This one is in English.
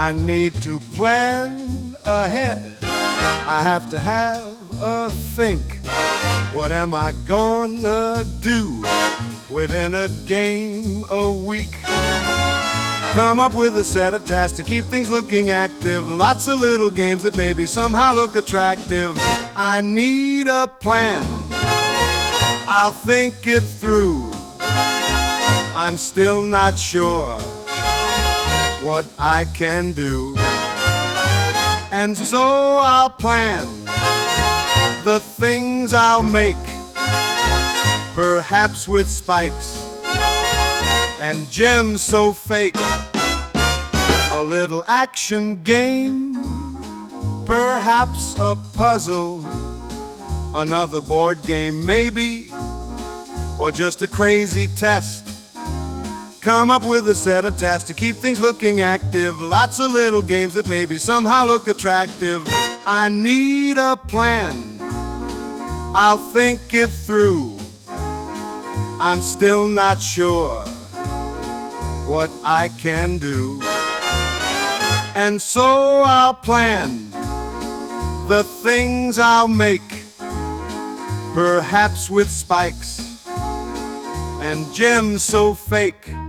I need to plan ahead. I have to have a think. What am I gonna do within a game a week? Come up with a set of tasks to keep things looking active. Lots of little games that maybe somehow look attractive. I need a plan. I'll think it through. I'm still not sure what I can do. And so I'll plan the things I'll make, perhaps with spikes and gems so fake. A little action game, perhaps a puzzle, another board game maybe, or just a crazy test. Come up with a set of tasks to keep things looking active. Lots of little games that maybe somehow look attractive. I need a plan. I'll think it through. I'm still not sure what I can do. And so I'll plan the things I'll make, perhaps with spikes and gems so fake.